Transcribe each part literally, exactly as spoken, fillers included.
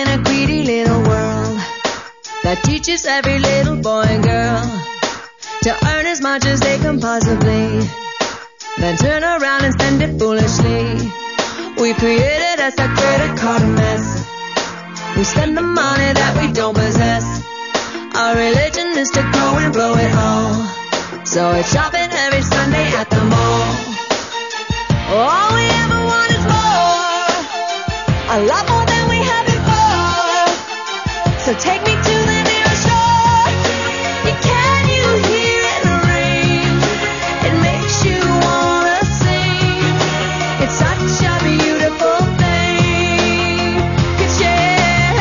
in a greedy little world that teaches every little boy and girl to earn as much as they can possibly, then turn around and spend it foolishly. We created us a credit card mess. We spend the money that we don't possess. Our religion is to go and blow it all, so it's shopping every Sunday at the mall. All we ever want is more, a lot more than we had before. So take me to the nearest shore. You can you hear it rain? It makes you wanna sing. It's such a beautiful thing. Could share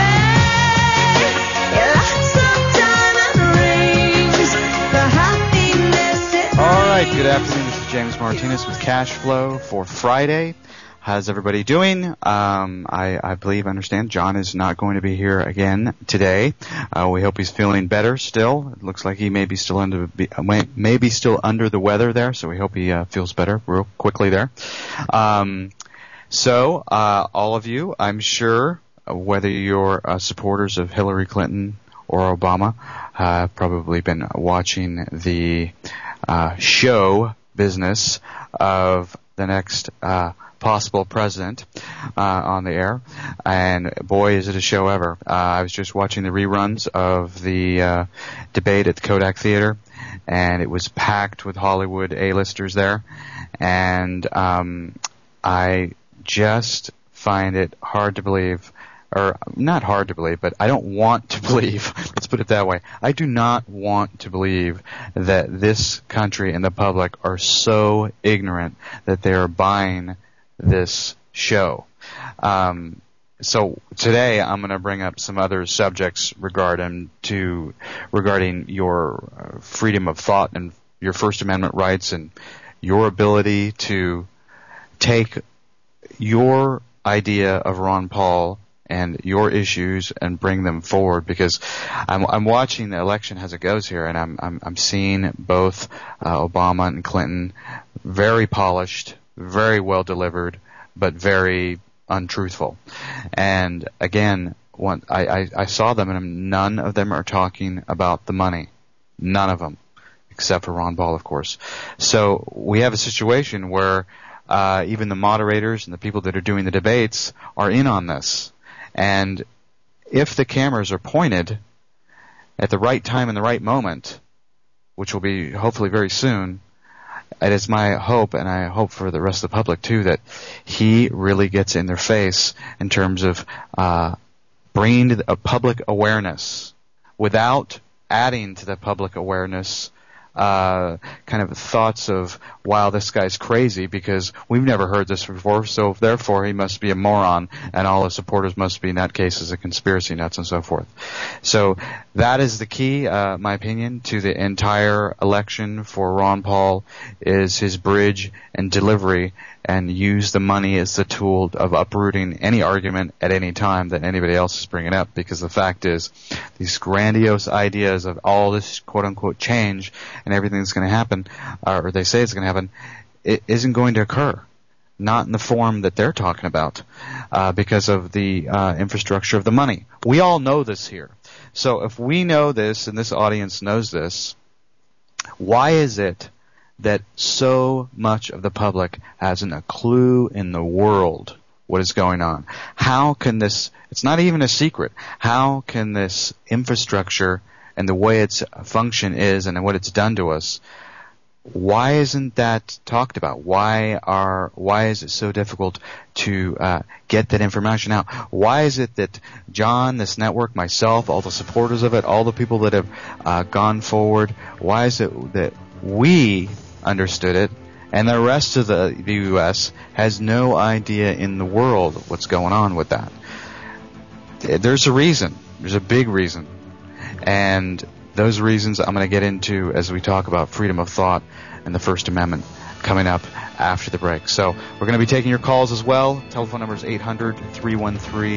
lots of diamond rings. The happiness it All right, good afternoon. This is James Martinez with Cash Flow for Friday. How's everybody doing? Um, I, I believe, understand, John is not going to be here again today. Uh, we hope he's feeling better still. It looks like he may be still under, may be still under the weather there, so we hope he uh, feels better real quickly there. Um, so, uh, all of you, I'm sure, whether you're uh, supporters of Hillary Clinton or Obama, have uh, probably been watching the uh, show business of the next uh possible president uh on the air, and boy is it a show ever. uh, I was just watching the reruns of the uh debate at the Kodak Theater, and it was packed with Hollywood A-listers there, and um I just find it hard to believe, or not hard to believe, but I don't want to believe, let's put it that way. I do not want to believe that this country and the public are so ignorant that they are buying this show. Um, so today I'm going to bring up some other subjects regarding to regarding your uh, freedom of thought and your First Amendment rights and your ability to take your idea of Ron Paul and your issues and bring them forward, because I'm, I'm watching the election as it goes here, and I'm I'm, I'm seeing both uh, Obama and Clinton very polished, very well delivered, but very untruthful. And again, one, I, I, I saw them, and none of them are talking about the money. None of them, except for Ron Paul, of course. So we have a situation where uh, even the moderators and the people that are doing the debates are in on this. And if the cameras are pointed at the right time and the right moment, which will be hopefully very soon, it is my hope, and I hope for the rest of the public too, that he really gets in their face in terms of uh bringing a public awareness without adding to the public awareness uh kind of thoughts of, wow, this guy's crazy because we've never heard this before, so therefore he must be a moron and all his supporters must be, in that case, as a conspiracy nuts and so forth. So that is the key, uh my opinion, to the entire election for Ron Paul, is his bridge and delivery, and use the money as the tool of uprooting any argument at any time that anybody else is bringing up. Because the fact is, these grandiose ideas of all this quote-unquote change and everything that's going to happen, or they say it's going to happen, it isn't going to occur. Not in the form that they're talking about, uh, because of the uh, infrastructure of the money. We all know this here. So if we know this, and this audience knows this, why is it that so much of the public hasn't a clue in the world what is going on? How can this, it's not even a secret, how can this infrastructure and the way its function is and what it's done to us, why isn't that talked about? Why are, why is it so difficult to uh, get that information out? Why is it that John, this network, myself, all the supporters of it, all the people that have uh, gone forward, why is it that we understood it and the rest of the, the U S has no idea in the world what's going on with that? There's a reason. There's a big reason. And those reasons I'm going to get into as we talk about freedom of thought and the First Amendment coming up after the break. So we're going to be taking your calls as well. Telephone number is eight hundred, three one three,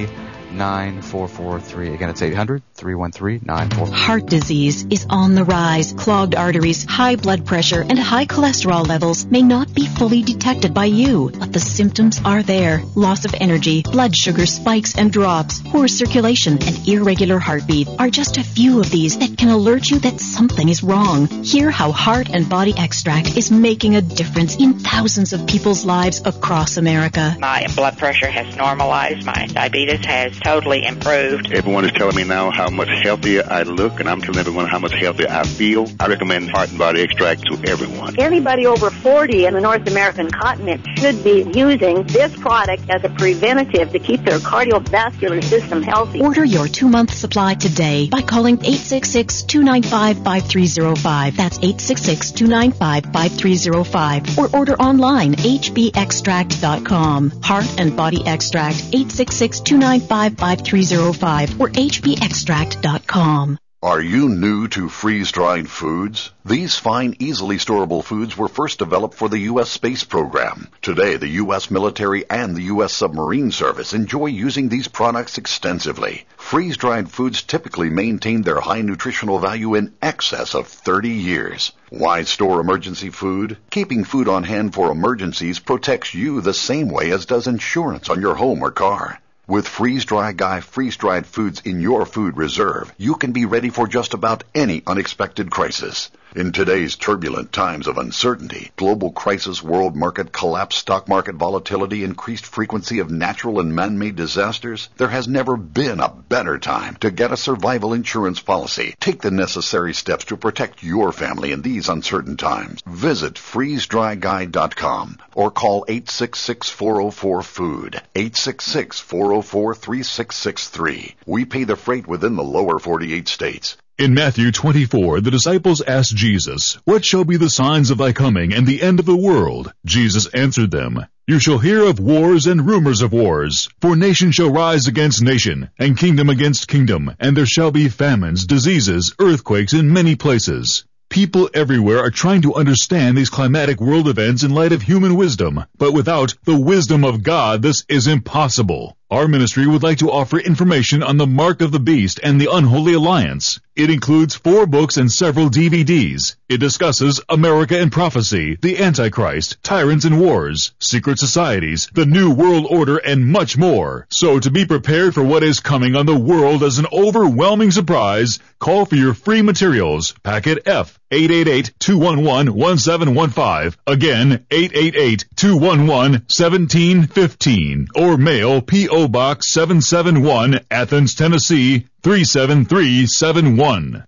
nine four four three. Again, it's eight hundred, three one three, nine four four three. Heart disease is on the rise. Clogged arteries, high blood pressure, and high cholesterol levels may not be fully detected by you, but the symptoms are there. Loss of energy, blood sugar spikes and drops, poor circulation, and irregular heartbeat are just a few of these that can alert you that something is wrong. Hear how Heart and Body Extract is making a difference in thousands of people's lives across America. My blood pressure has normalized. My diabetes has totally improved. Everyone is telling me now how much healthier I look, and I'm telling everyone how much healthier I feel. I recommend Heart and Body Extract to everyone. Anybody over forty in the North American continent should be using this product as a preventative to keep their cardiovascular system healthy. Order your two-month supply today by calling eight six six, two nine five, five three zero five. That's eight six six, two nine five, five three zero five. Or order online, h b extract dot com. Heart and Body Extract, eight six six, two nine five, five three zero five or h b extract dot com. Are you new to freeze-dried foods? These fine, easily storable foods were first developed for the U S space program. Today, the U S military and the U S submarine service enjoy using these products extensively. Freeze-dried foods typically maintain their high nutritional value in excess of thirty years. Why store emergency food? Keeping food on hand for emergencies protects you the same way as does insurance on your home or car. With Freeze-Dry Guy freeze-dried foods in your food reserve, you can be ready for just about any unexpected crisis. In today's turbulent times of uncertainty, global crisis, world market collapse, stock market volatility, increased frequency of natural and man-made disasters, there has never been a better time to get a survival insurance policy. Take the necessary steps to protect your family in these uncertain times. Visit freeze dry guy dot com or call eight six six, four oh four, food, eight six six, four oh four, three six six three. We pay the freight within the lower forty-eight states. In Matthew twenty-four, the disciples asked Jesus, "What shall be the signs of thy coming and the end of the world?" Jesus answered them, "You shall hear of wars and rumors of wars. For nation shall rise against nation, and kingdom against kingdom, and there shall be famines, diseases, earthquakes in many places." People everywhere are trying to understand these climatic world events in light of human wisdom, but without the wisdom of God, this is impossible. Our ministry would like to offer information on the Mark of the Beast and the Unholy Alliance. It includes four books and several D V Ds. It discusses America and Prophecy, the Antichrist, Tyrants and Wars, Secret Societies, the New World Order, and much more. So to be prepared for what is coming on the world as an overwhelming surprise, call for your free materials. Packet F, eight eight eight, two one one, one seven one five. Again, eight eight eight, two one one, one seven one five. Or mail P O Box seven seven one, Athens, Tennessee, three seven three seven one.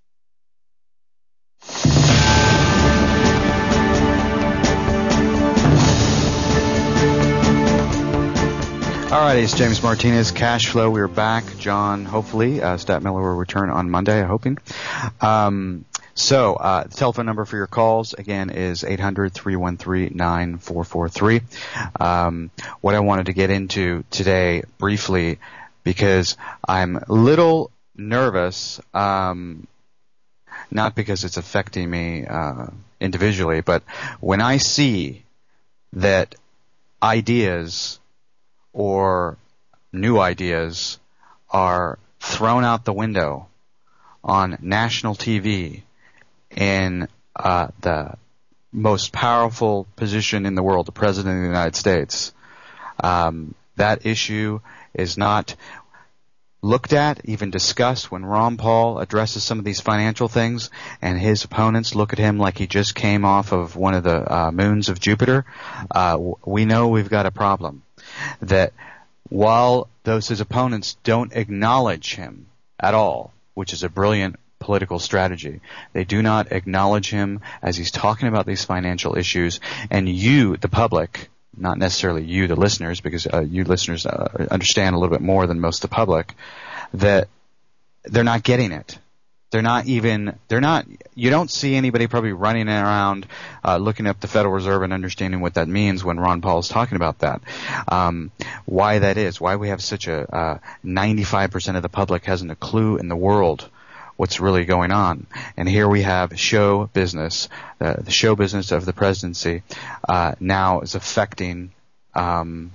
All right, it's James Martinez, Cash Flow. We're back. John, hopefully, uh, Stat Miller will return on Monday, I'm hoping. Um, so, uh, the telephone number for your calls, again, is eight hundred, three one three, nine four four three. Um, what I wanted to get into today briefly, because I'm a little nervous, um, not because it's affecting me uh, individually, but when I see that ideas or new ideas are thrown out the window on national T V in uh, the most powerful position in the world, the President of the United States, um, that issue is not looked at, even discussed when Ron Paul addresses some of these financial things and his opponents look at him like he just came off of one of the uh, moons of Jupiter. Uh, we know we've got a problem. That while those his opponents don't acknowledge him at all, which is a brilliant political strategy, they do not acknowledge him as he's talking about these financial issues, and you, the public, not necessarily you, the listeners, because uh, you listeners uh, understand a little bit more than most of the public, that they're not getting it. They're not even, they're not, you don't see anybody probably running around uh, looking up the Federal Reserve and understanding what that means when Ron Paul is talking about that. Um, why that is, why we have such a uh, ninety-five percent of the public hasn't a clue in the world what's really going on. And here we have show business, uh, the show business of the presidency uh, now is affecting um,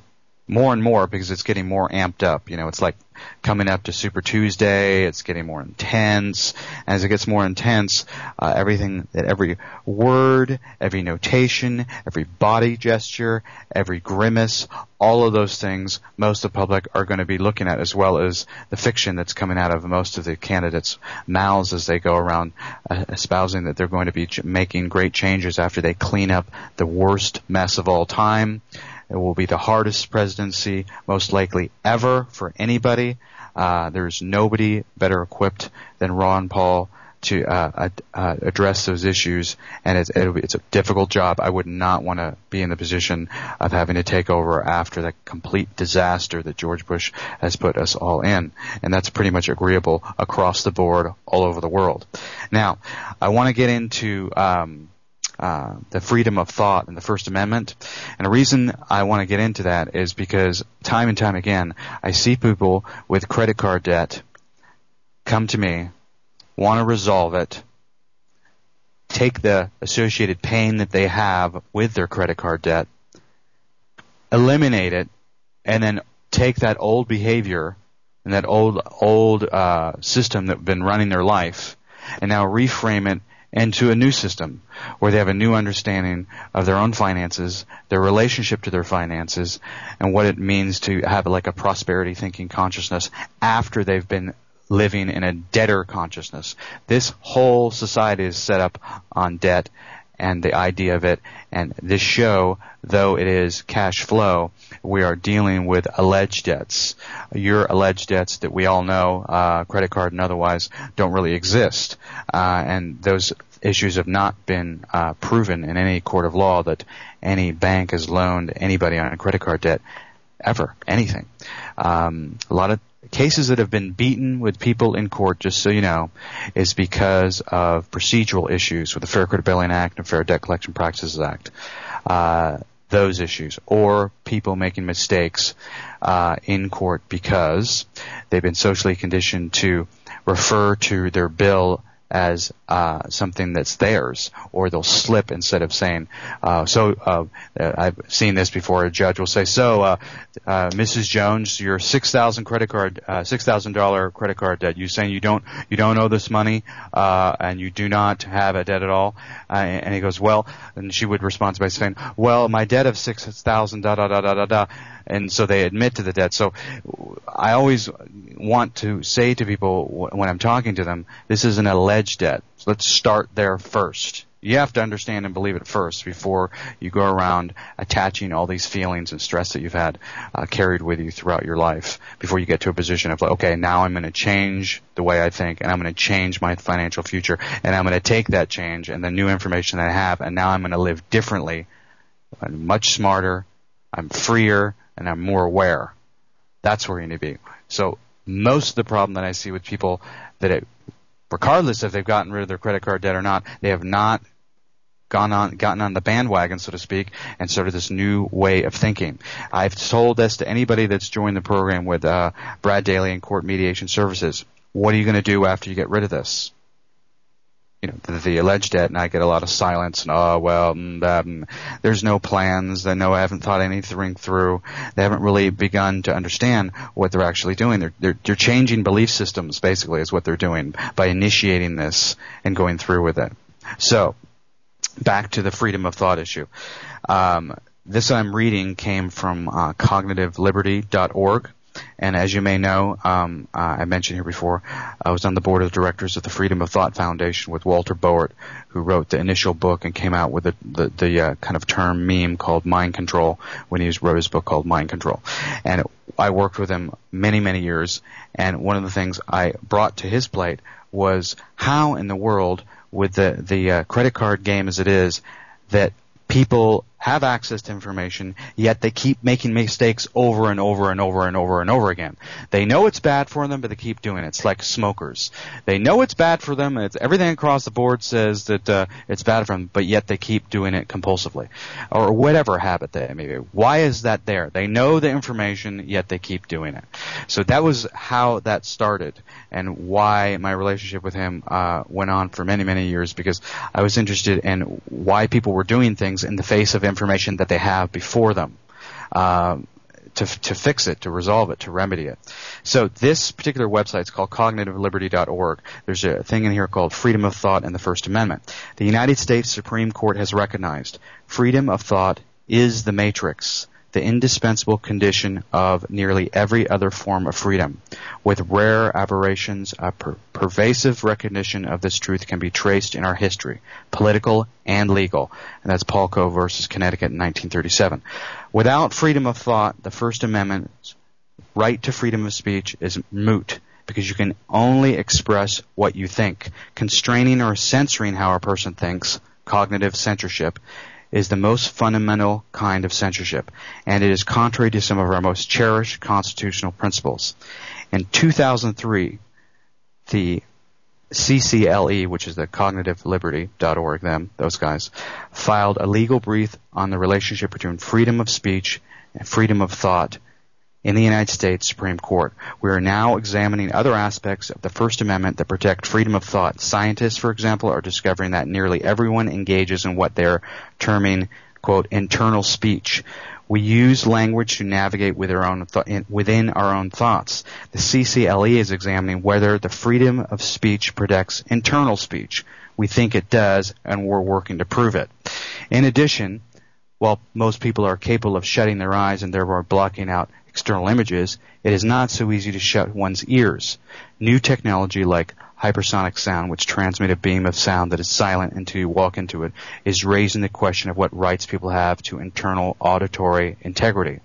more and more because it's getting more amped up. You know, it's like coming up to Super Tuesday. It's getting more intense. As it gets more intense, uh, everything, that every word, every notation, every body gesture, every grimace, all of those things, most of the public are going to be looking at, as well as the fiction that's coming out of most of the candidates' mouths as they go around uh, espousing that they're going to be ch- making great changes after they clean up the worst mess of all time. It will be the hardest presidency, most likely ever, for anybody. Uh, there's nobody better equipped than Ron Paul to uh, uh, address those issues, and it's, it'll be, it's a difficult job. I would not want to be in the position of having to take over after the complete disaster that George Bush has put us all in, and that's pretty much agreeable across the board all over the world. Now, I want to get into um, Uh, the freedom of thought and the First Amendment. And the reason I want to get into that is because time and time again, I see people with credit card debt come to me, want to resolve it, take the associated pain that they have with their credit card debt, eliminate it, and then take that old behavior and that old, old uh, system that's been running their life and now reframe it into a new system where they have a new understanding of their own finances, their relationship to their finances, and what it means to have like a prosperity thinking consciousness after they've been living in a debtor consciousness. This whole society is set up on debt and the idea of it, and this show, though it is cash flow, we are dealing with alleged debts. Your alleged debts that we all know, uh, credit card and otherwise, don't really exist. Uh, and those issues have not been uh, proven in any court of law that any bank has loaned anybody on a credit card debt ever, anything. Um, a lot of cases that have been beaten with people in court, just so you know, is because of procedural issues with the Fair Credit Billing Act and Fair Debt Collection Practices Act. Uh, those issues, or people making mistakes uh, in court because they've been socially conditioned to refer to their bill as uh, something that's theirs, or they'll slip instead of saying, uh, so, uh, I've seen this before, a judge will say, so, uh, uh, Missus Jones, your six thousand credit card, uh, six thousand dollars credit card debt, you saying you don't, you don't owe this money, uh, and you do not have a debt at all? Uh, and he goes, well, and she would respond by saying, well, my debt of six thousand, da, da, da, da, da, da. And so they admit to the debt. So I always want to say to people when I'm talking to them, this is an alleged debt. So let's start there first. You have to understand and believe it first before you go around attaching all these feelings and stress that you've had uh, carried with you throughout your life before you get to a position of like, okay, now I'm going to change the way I think, and I'm going to change my financial future, and I'm going to take that change and the new information that I have, and now I'm going to live differently. I'm much smarter, I'm freer, and I'm more aware. That's where you need to be. So most of the problem that I see with people that it, regardless if they've gotten rid of their credit card debt or not, they have not gone on, gotten on the bandwagon, so to speak, and started this new way of thinking. I've told this to anybody that's joined the program with uh, Brad Daly and Court Mediation Services. What are you going to do after you get rid of this? You know, the, the alleged debt, and I get a lot of silence, and oh, well, mm, um, there's no plans, they know I haven't thought anything through, they haven't really begun to understand what they're actually doing. They're, they're, they're changing belief systems, basically, is what they're doing by initiating this and going through with it. So, back to the freedom of thought issue. Um, this I'm reading came from uh, cognitive liberty dot org. And as you may know, um, uh, I mentioned here before, I was on the board of directors of the Freedom of Thought Foundation with Walter Boert, who wrote the initial book and came out with the, the, the uh, kind of term meme called mind control when he wrote his book called Mind Control. And it, I worked with him many, many years, and one of the things I brought to his plate was how in the world, with the, the uh, credit card game as it is, that people have access to information, yet they keep making mistakes over and over and over and over and over again. They know it's bad for them, but they keep doing it. It's like smokers. They know it's bad for them, and it's, everything across the board says that uh, it's bad for them, but yet they keep doing it compulsively. Or whatever habit they may be. Why is that there? They know the information, yet they keep doing it. So that was how that started, and why my relationship with him uh, went on for many, many years, because I was interested in why people were doing things in the face of information that they have before them. Uh, to to fix it, to resolve it, to remedy it. So this particular website is called cognitive liberty dot org. There's a thing in here called freedom of thought and the First Amendment. The United States Supreme Court has recognized freedom of thought is the matrix, the indispensable condition of nearly every other form of freedom. With rare aberrations, a per- pervasive recognition of this truth can be traced in our history, political and legal. And that's Palco versus Connecticut in nineteen thirty-seven. Without freedom of thought, the First Amendment's right to freedom of speech is moot, because you can only express what you think. Constraining or censoring how a person thinks, cognitive censorship, is the most fundamental kind of censorship, and it is contrary to some of our most cherished constitutional principles. In two thousand three, the C C L E, which is the cognitive liberty dot org, them, those guys, filed a legal brief on the relationship between freedom of speech and freedom of thought in the United States Supreme Court. We are now examining other aspects of the First Amendment that protect freedom of thought. Scientists, for example, are discovering that nearly everyone engages in what they're terming, quote, internal speech. We use language to navigate with our own th- within our own thoughts. The C C L E is examining whether the freedom of speech protects internal speech. We think it does, and we're working to prove it. In addition, while most people are capable of shutting their eyes and therefore blocking out external images, it is not so easy to shut one's ears. New technology like hypersonic sound, which transmits a beam of sound that is silent until you walk into it, is raising the question of what rights people have to internal auditory integrity.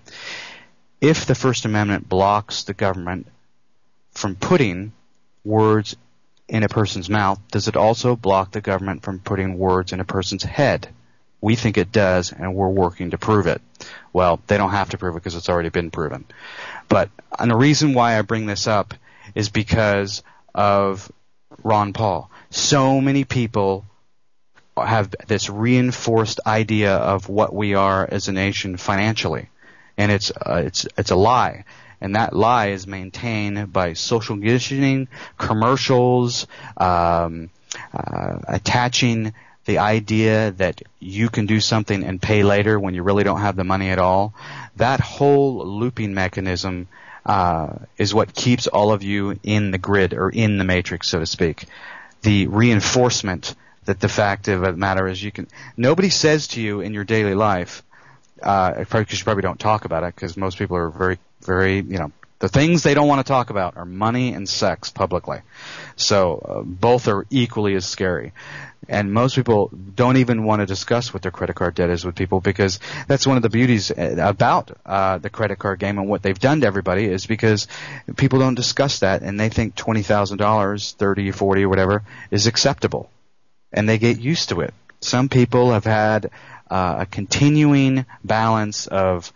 If the First Amendment blocks the government from putting words in a person's mouth, does it also block the government from putting words in a person's head? We think it does, and we're working to prove it. Well, they don't have to prove it because it's already been proven. But and the reason why I bring this up is because of Ron Paul. So many people have this reinforced idea of what we are as a nation financially, and it's uh, it's it's a lie. And that lie is maintained by social conditioning, commercials, um, uh, attaching the idea that you can do something and pay later when you really don't have the money at all. That whole looping mechanism uh, is what keeps all of you in the grid or in the matrix, so to speak. The reinforcement that the fact of the matter is you can – nobody says to you in your daily life uh, – because you probably don't talk about it because most people are very, very, you know, the things they don't want to talk about are money and sex publicly. So uh, both are equally as scary. And most people don't even want to discuss what their credit card debt is with people because that's one of the beauties about uh, the credit card game and what they've done to everybody is because people don't discuss that and they think twenty thousand dollars, thirty, forty, or whatever is acceptable. And they get used to it. Some people have had uh, a continuing balance of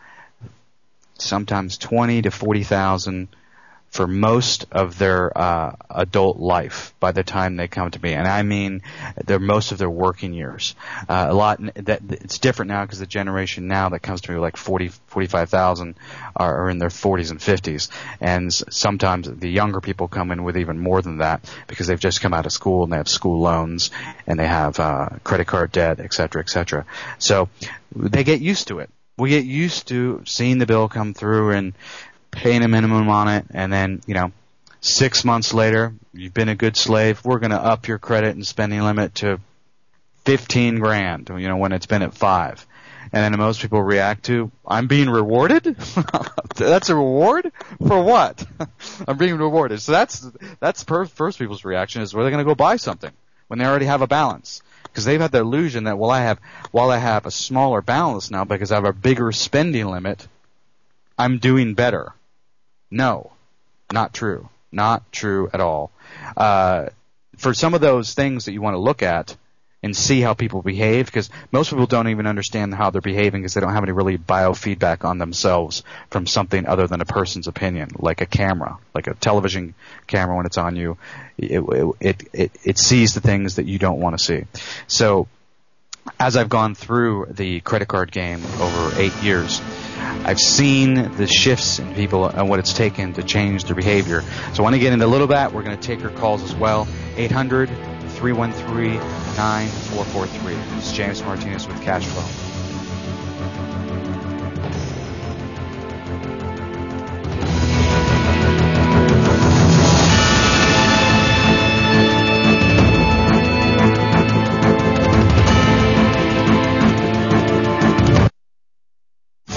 sometimes twenty to forty thousand for most of their uh, adult life by the time they come to me, and I mean they're most of their working years. Uh, a lot that it's different now because the generation now that comes to me like forty, forty-five thousand are, are in their forties and fifties, and sometimes the younger people come in with even more than that because they've just come out of school and they have school loans and they have uh, credit card debt, et cetera, et cetera. So they get used to it. We get used to seeing the bill come through and paying a minimum on it, and then, you know, six months later, you've been a good slave, we're going to up your credit and spending limit to fifteen grand, you know, when it's been at five. And then most people react to, I'm being rewarded? That's a reward? For what? I'm being rewarded. So that's, that's per, first people's reaction is where they're going to go buy something when they already have a balance. Because they've had the illusion that, well, I have, while I have a smaller balance now because I have a bigger spending limit, I'm doing better. No, not true. Not true at all. Uh, for some of those things that you want to look at and see how people behave, because most people don't even understand how they're behaving because they don't have any really biofeedback on themselves from something other than a person's opinion, like a camera, like a television camera when it's on you. It, it, it, it sees the things that you don't want to see. So as I've gone through the credit card game over eight years, I've seen the shifts in people and what it's taken to change their behavior. So I want to get into a little bit. We're going to take your calls as well. eight hundred, three one three, nine four four three. This is James Martinez with Cash Flow.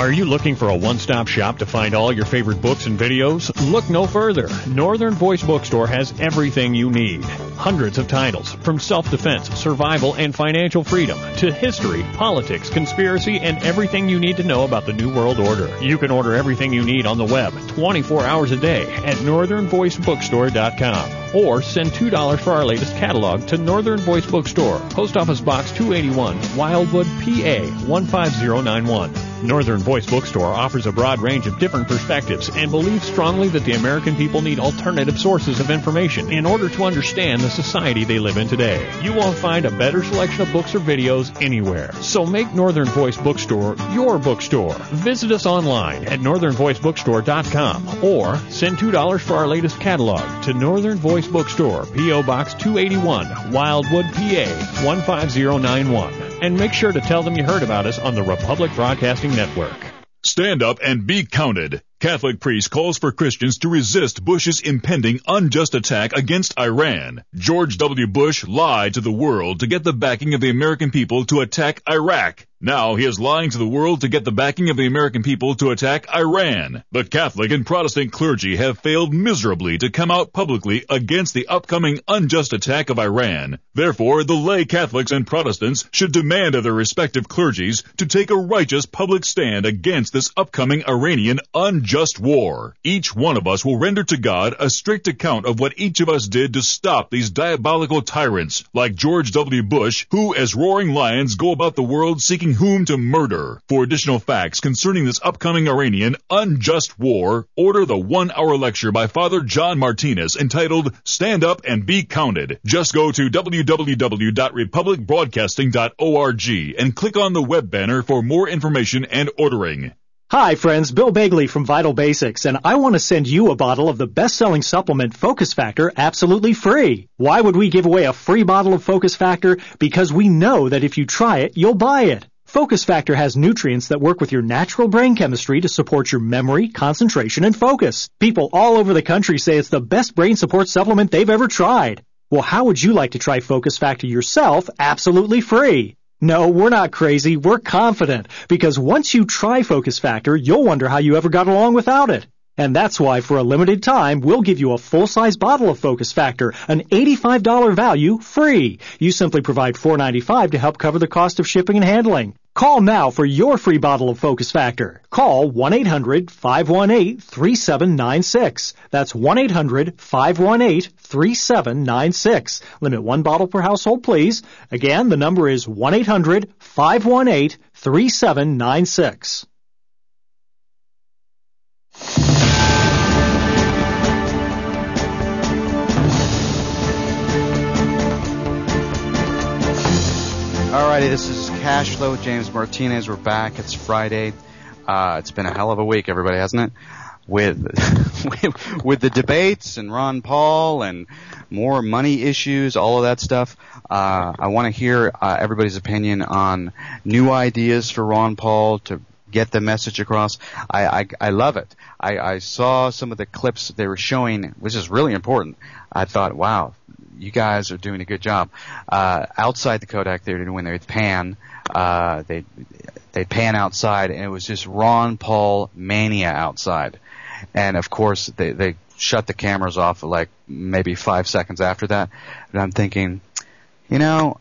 Are you looking for a one-stop shop to find all your favorite books and videos? Look no further. Northern Voice Bookstore has everything you need. Hundreds of titles, from self-defense, survival, and financial freedom, to history, politics, conspiracy, and everything you need to know about the New World Order. You can order everything you need on the web twenty-four hours a day at northern voice bookstore dot com. Or send two dollars for our latest catalog to Northern Voice Bookstore, Post Office Box two eighty-one, Wildwood, P A one five zero nine one. Northern Voice Bookstore offers a broad range of different perspectives and believes strongly that the American people need alternative sources of information in order to understand the society they live in today. You won't find a better selection of books or videos anywhere. So make Northern Voice Bookstore your bookstore. Visit us online at northern voice bookstore dot com or send two dollars for our latest catalog to Northern Voice Bookstore, P O Box two eighty-one, Wildwood, P A one five zero nine one. And make sure to tell them you heard about us on the Republic Broadcasting Network. Stand up and be counted. Catholic priest calls for Christians to resist Bush's impending unjust attack against Iran. George W. Bush lied to the world to get the backing of the American people to attack Iraq. Now he is lying to the world to get the backing of the American people to attack Iran. The Catholic and Protestant clergy have failed miserably to come out publicly against the upcoming unjust attack of Iran. Therefore, the lay Catholics and Protestants should demand of their respective clergies to take a righteous public stand against this upcoming Iranian unjust war. Each one of us will render to God a strict account of what each of us did to stop these diabolical tyrants like George W. Bush, who as roaring lions go about the world seeking whom to murder. For additional facts concerning this upcoming Iranian unjust war, order the one-hour lecture by Father John Martinez entitled Stand Up and Be Counted. Just go to w w w dot republic broadcasting dot org and click on the web banner for more information and ordering. Hi friends, Bill Bagley from Vital Basics, and I want to send you a bottle of the best-selling supplement Focus Factor absolutely free. Why would we give away a free bottle of Focus Factor? Because we know that if you try it, you'll buy it. Focus Factor has nutrients that work with your natural brain chemistry to support your memory, concentration, and focus. People all over the country say it's the best brain support supplement they've ever tried. Well, how would you like to try Focus Factor yourself absolutely free? No, we're not crazy. We're confident. Because once you try Focus Factor, you'll wonder how you ever got along without it. And that's why for a limited time, we'll give you a full-size bottle of Focus Factor, an eighty-five dollars value, free. You simply provide four dollars and ninety-five cents to help cover the cost of shipping and handling. Call now for your free bottle of Focus Factor. Call one eight hundred five one eight three seven nine six. That's one eight hundred five one eight three seven nine six. Limit one bottle per household, please. Again, the number is one eight hundred five one eight three seven nine six. Alrighty, this is Cash Flow with James Martinez. We're back. It's Friday. Uh, it's been a hell of a week, everybody, hasn't it? With, with with the debates and Ron Paul and more money issues, all of that stuff. Uh, I want to hear uh, everybody's opinion on new ideas for Ron Paul to get the message across. I, I, I love it. I, I saw some of the clips they were showing, which is really important. I thought, wow, you guys are doing a good job. Uh, outside the Kodak Theater, when they would pan, uh, they they pan outside, and it was just Ron Paul mania outside. And of course, they they shut the cameras off like maybe five seconds after that. And I'm thinking, you know,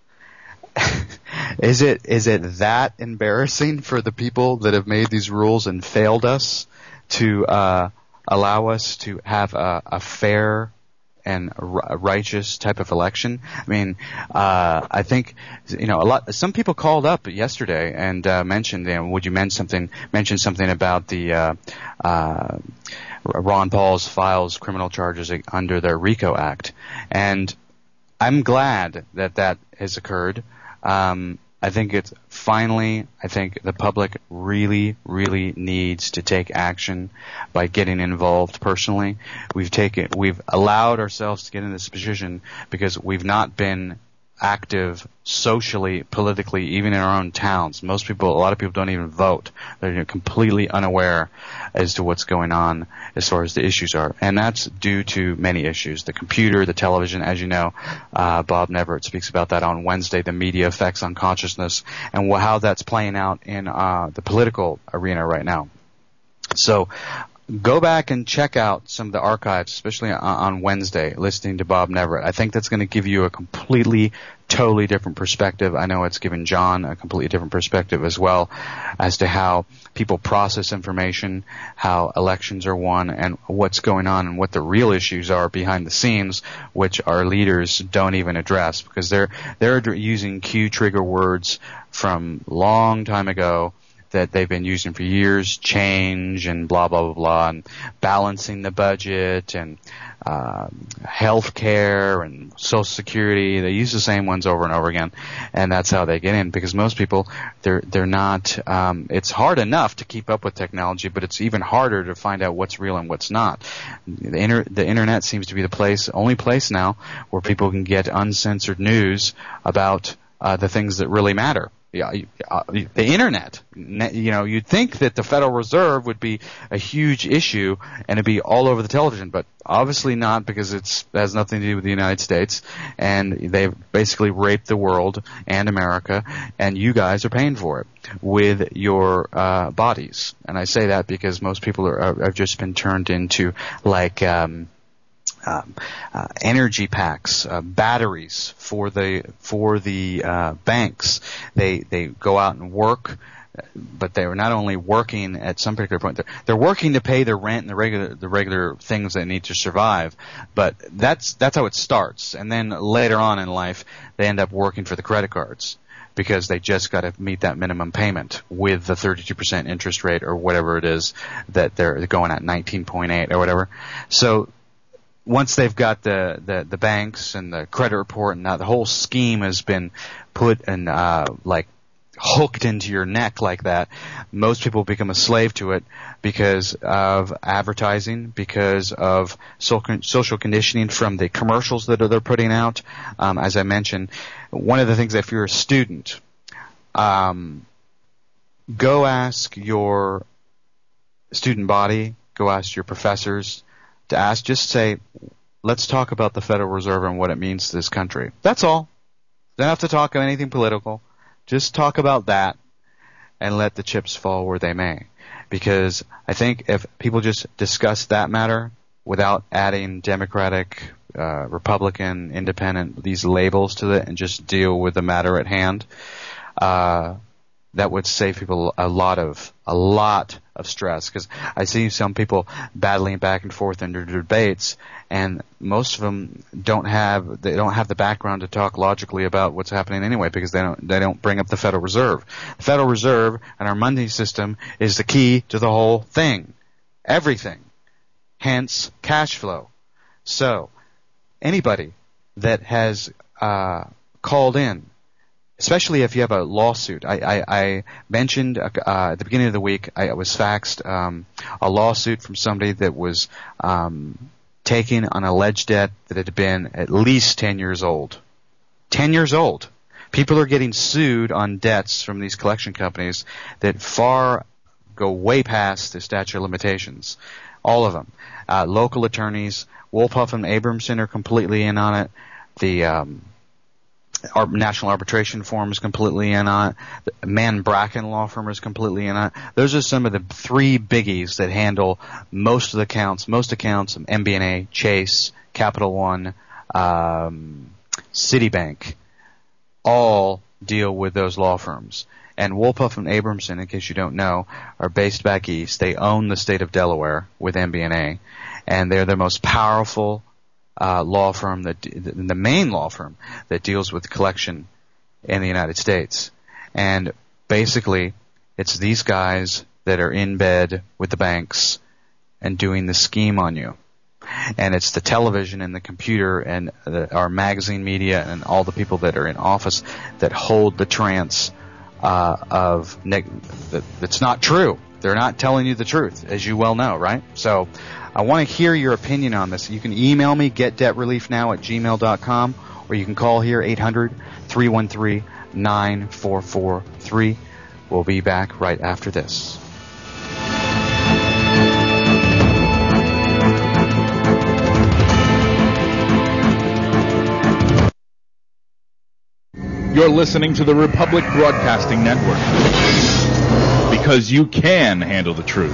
is it is it that embarrassing for the people that have made these rules and failed us to uh, allow us to have a, a fair and a righteous type of election? I mean, uh, I think, you know, a lot, some people called up yesterday and, uh, mentioned, you know, would you mention something, mention something about the, uh, uh, Ron Paul's files criminal charges under the RICO Act. And I'm glad that that has occurred. Um, I think it's finally, I think the public really, really needs to take action by getting involved personally. We've taken, we've allowed ourselves to get in this position because we've not been active socially, politically, even in our own towns. Most people, a lot of people don't even vote. They're you know, completely unaware as to what's going on as far as the issues are. And that's due to many issues. The computer, the television, as you know, uh, Bob Neverett speaks about that on Wednesday, the media effects on consciousness and wh- how that's playing out in uh, the political arena right now. So go back and check out some of the archives, especially on Wednesday, listening to Bob Neverett. I think that's going to give you a completely, totally different perspective. I know it's given John a completely different perspective as well as to how people process information, how elections are won, and what's going on and what the real issues are behind the scenes, which our leaders don't even address because they're they're using Q trigger words from long time ago that they've been using for years, change and blah, blah, blah, blah, and balancing the budget and uh, health care and Social Security. They use the same ones over and over again, and that's how they get in because most people, they're they're not um, – it's hard enough to keep up with technology, but it's even harder to find out what's real and what's not. The, inter- the Internet seems to be the place, only place now where people can get uncensored news about uh, the things that really matter. Yeah, uh, the Internet. You know, you'd think that the Federal Reserve would be a huge issue and it'd be all over the television, but obviously not because it's, it has nothing to do with the United States, and they've basically raped the world and America, and you guys are paying for it with your uh, bodies. And I say that because most people are, are, have just been turned into like um, Um, uh, energy packs, uh, batteries for the for the uh, banks. They they go out and work, but they are not only working at some particular point. They're, they're working to pay their rent and the regular the regular things they need to survive. But that's that's how it starts. And then later on in life, they end up working for the credit cards because they just got to meet that minimum payment with the thirty-two percent interest rate or whatever it is that they're going at, nineteen point eight or whatever. So once they've got the, the, the banks and the credit report and now the whole scheme has been put and, uh, like hooked into your neck like that, most people become a slave to it because of advertising, because of social conditioning from the commercials that they're putting out. Um, as I mentioned, one of the things, if you're a student, um, go ask your student body, go ask your professors, to ask, just say, let's talk about the Federal Reserve and what it means to this country. That's all. Don't have to talk about anything political. Just talk about that and let the chips fall where they may. Because I think if people just discuss that matter without adding Democratic, uh, Republican, Independent, these labels to it and just deal with the matter at hand, uh, that would save people a lot of, a lot of stress, because I see some people battling back and forth in their debates, and most of them don't have they don't have the background to talk logically about what's happening anyway, because they don't they don't bring up the Federal Reserve. The Federal Reserve and our money system is the key to the whole thing, everything. Hence, cash flow. So, anybody that has uh, called in, especially if you have a lawsuit. I, I, I mentioned uh, at the beginning of the week, I was faxed um, a lawsuit from somebody that was um, taking an alleged debt that had been at least ten years old. ten years old. People are getting sued on debts from these collection companies that far go way past the statute of limitations. All of them. Uh, local attorneys, Wolpuff and Abramson are completely in on it. The um, Our National Arbitration Forum is completely in on it. The Mann Bracken Law Firm is completely in on it. Those are some of the three biggies that handle most of the accounts, most accounts, M B N A, Chase, Capital One, um, Citibank, all deal with those law firms. And Wolpuff and Abramson, in case you don't know, are based back east. They own the state of Delaware with M B N A, and they're the most powerful Uh, law firm, that the main law firm that deals with collection in the United States. And basically, it's these guys that are in bed with the banks and doing the scheme on you. And it's the television and the computer and the, our magazine media and all the people that are in office that hold the trance uh, of neg- that, that's not true. They're not telling you the truth, as you well know, right? So I want to hear your opinion on this. You can email me, get debt relief now at gmail dot com, or you can call here, eight hundred, three one three, nine four four three. We'll be back right after this. You're listening to the Republic Broadcasting Network, because you can handle the truth.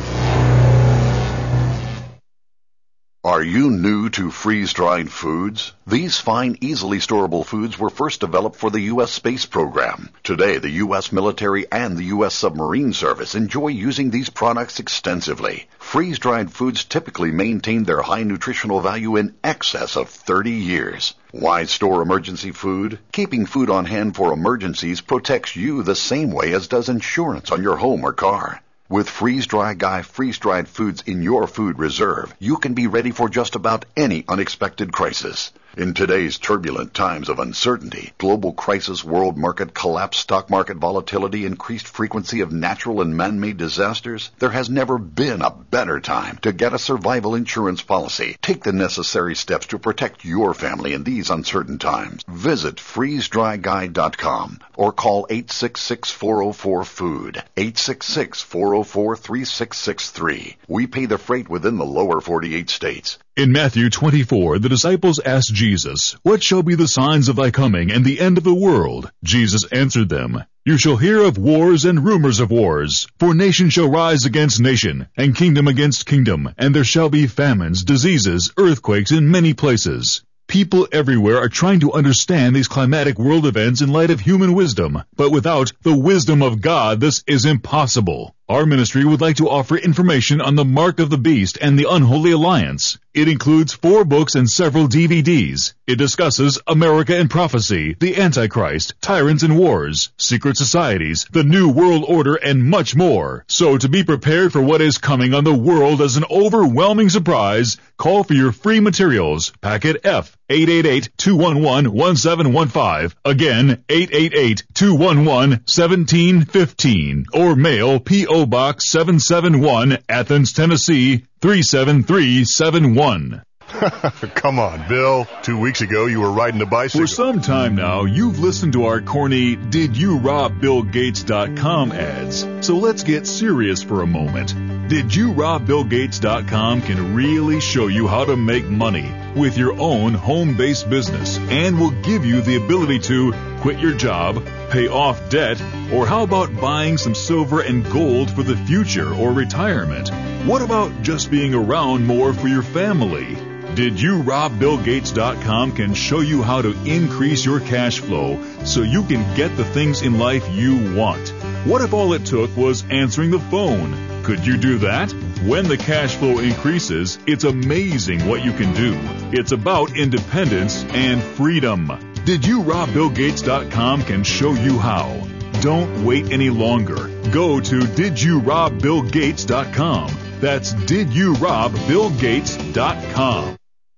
Are you new to freeze-dried foods? These fine, easily storable foods were first developed for the U S space program. Today, the U S military and the U S submarine service enjoy using these products extensively. Freeze-dried foods typically maintain their high nutritional value in excess of thirty years. Why store emergency food? Keeping food on hand for emergencies protects you the same way as does insurance on your home or car. With Freeze Dry Guy freeze-dried foods in your food reserve, you can be ready for just about any unexpected crisis. In today's turbulent times of uncertainty, global crisis, world market collapse, stock market volatility, increased frequency of natural and man-made disasters, there has never been a better time to get a survival insurance policy. Take the necessary steps to protect your family in these uncertain times. Visit freeze dry guy dot com or call eight six six, four zero four, food, eight six six, four zero four, three six six three. We pay the freight within the lower forty-eight states. In Matthew twenty-four, the disciples asked Jesus, "What shall be the signs of thy coming and the end of the world?" Jesus answered them, "You shall hear of wars and rumors of wars. For nation shall rise against nation, and kingdom against kingdom, and there shall be famines, diseases, earthquakes in many places." People everywhere are trying to understand these climatic world events in light of human wisdom, but without the wisdom of God, this is impossible. Our ministry would like to offer information on the Mark of the Beast and the Unholy Alliance. It includes four books and several D V Ds. It discusses America and Prophecy, the Antichrist, Tyrants and Wars, Secret Societies, the New World Order, and much more. So to be prepared for what is coming on the world as an overwhelming surprise, call for your free materials. Packet F, eight eight eight, two one one, one seven one five. Again, eight eight eight, two one one, one seven one five. Or mail P O Box seven seven one, Athens, Tennessee, three seven three seven one. Come on, Bill. Two weeks ago, you were riding a bicycle. For some time now, you've listened to our corny Did You Rob Bill Gates dot com ads. So let's get serious for a moment. Did You Rob Bill Gates dot com can really show you how to make money with your own home-based business and will give you the ability to quit your job, pay off debt, or how about buying some silver and gold for the future or retirement? What about just being around more for your family? Did You Rob Bill Gates dot com can show you how to increase your cash flow so you can get the things in life you want. What if all it took was answering the phone? Could you do that? When the cash flow increases, it's amazing what you can do. It's about independence and freedom. Did You Rob Bill Gates dot com can show you how. Don't wait any longer. Go to Did You Rob Bill Gates dot com. That's Did You Rob Bill Gates dot com.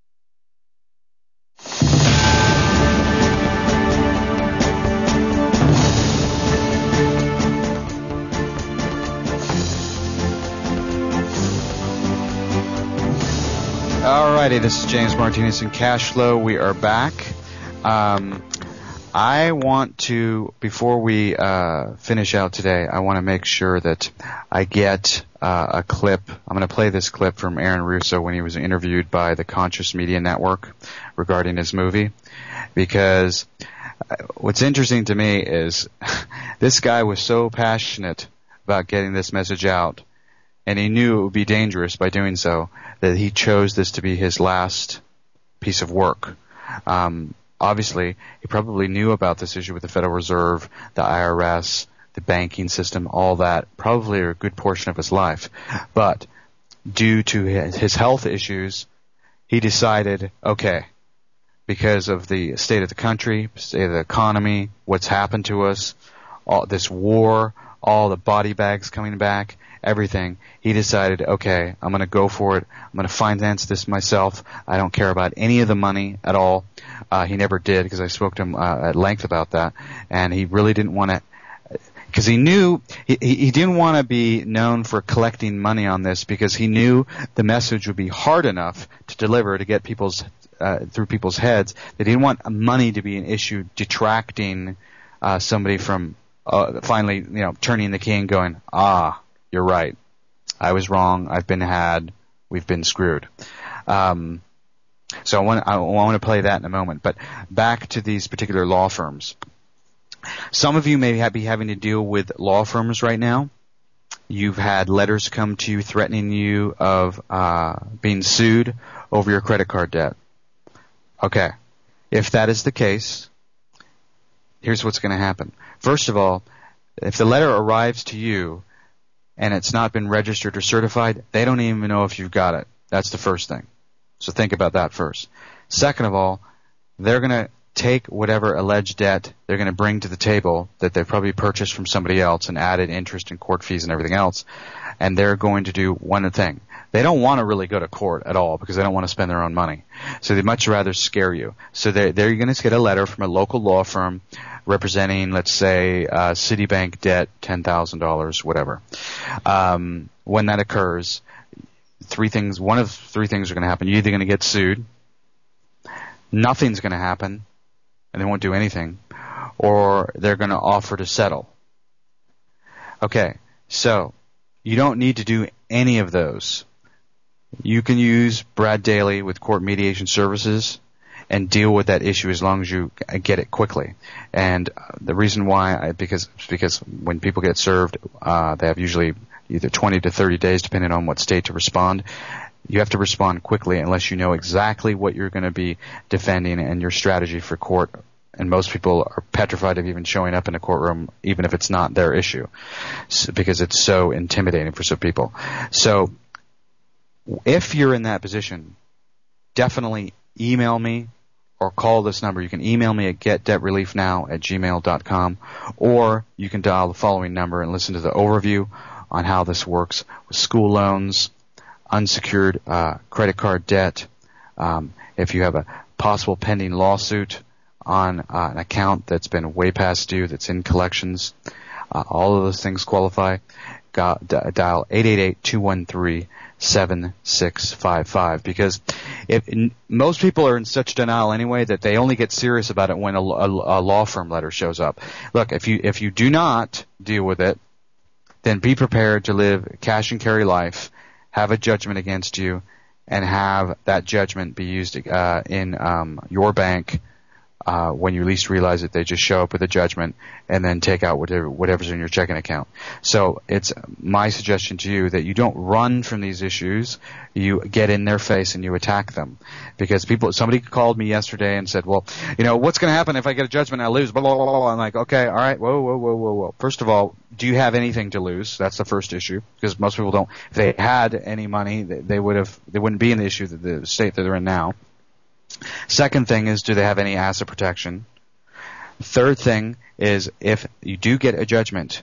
Alrighty, this is James Martinez in Cash Flow. We are back. Um, I want to, before we uh, finish out today, I want to make sure that I get uh, a clip. I'm going to play this clip from Aaron Russo when he was interviewed by the Conscious Media Network regarding his movie. Because what's interesting to me is this guy was so passionate about getting this message out, and he knew it would be dangerous by doing so, that he chose this to be his last piece of work. Um, obviously, he probably knew about this issue with the Federal Reserve, the I R S, the banking system, all that, probably a good portion of his life. But due to his health issues, he decided, okay, because of the state of the country, state of the economy, what's happened to us, all this war, all the body bags coming back, everything, he decided, okay, I'm going to go for it. I'm going to finance this myself. I don't care about any of the money at all. Uh, he never did, because I spoke to him uh, at length about that, and he really didn't want to, because he knew, he, he didn't want to be known for collecting money on this, because he knew the message would be hard enough to deliver to get people's uh, through people's heads. They didn't want money to be an issue detracting uh, somebody from uh, finally, you know, turning the key and going, ah, you're right. I was wrong. I've been had. We've been screwed. Um, so I want, I want to play that in a moment. But back to these particular law firms. Some of you may be having to deal with law firms right now. You've had letters come to you threatening you of uh, being sued over your credit card debt. Okay. If that is the case, here's what's going to happen. First of all, if the letter arrives to you and it's not been registered or certified, they don't even know if you've got it. That's the first thing. So think about that first. Second of all, they're going to take whatever alleged debt they're going to bring to the table that they've probably purchased from somebody else and added interest and court fees and everything else, and they're going to do one thing. They don't want to really go to court at all because they don't want to spend their own money. So they'd much rather scare you. So they're, they're going to get a letter from a local law firm representing, let's say, uh, Citibank debt, ten thousand dollars, whatever. Um, when that occurs, three things, one of three things are going to happen. You're either going to get sued, nothing's going to happen, and they won't do anything, or they're going to offer to settle. Okay, so you don't need to do any of those. You can use Brad Daly with Court Mediation Services and deal with that issue as long as you get it quickly. And the reason why, I, because because when people get served, uh, they have usually either twenty to thirty days, depending on what state, to respond. You have to respond quickly unless you know exactly what you're going to be defending and your strategy for court. And most people are petrified of even showing up in a courtroom, even if it's not their issue, so, because it's so intimidating for some people. So if you're in that position, definitely email me or call this number. You can email me at get debt relief now at gmail dot com, or you can dial the following number and listen to the overview on how this works with school loans, unsecured uh, credit card debt, um, if you have a possible pending lawsuit on uh, an account that's been way past due, that's in collections, uh, all of those things qualify. Go, d- dial eight eight eight, two one three, seven six five five, because if n- most people are in such denial anyway that they only get serious about it when a, a, a law firm letter shows up. Look, if you if you do not deal with it, then be prepared to live cash and carry life, have a judgment against you, and have that judgment be used uh, in um, your bank uh, when you least realize it. They just show up with a judgment and then take out whatever, whatever's in your checking account. So it's my suggestion to you that you don't run from these issues. You get in their face and you attack them. Because people, somebody called me yesterday and said, well, you know, what's going to happen if I get a judgment and I lose? Blah, blah, blah, blah. I'm like, okay, all right, whoa, whoa, whoa, whoa, whoa. First of all, do you have anything to lose? That's the first issue, because most people don't. If they had any money, they would have, they wouldn't be in the issue that the state that they're in now. Second thing is, do they have any asset protection? Third thing is, if you do get a judgment,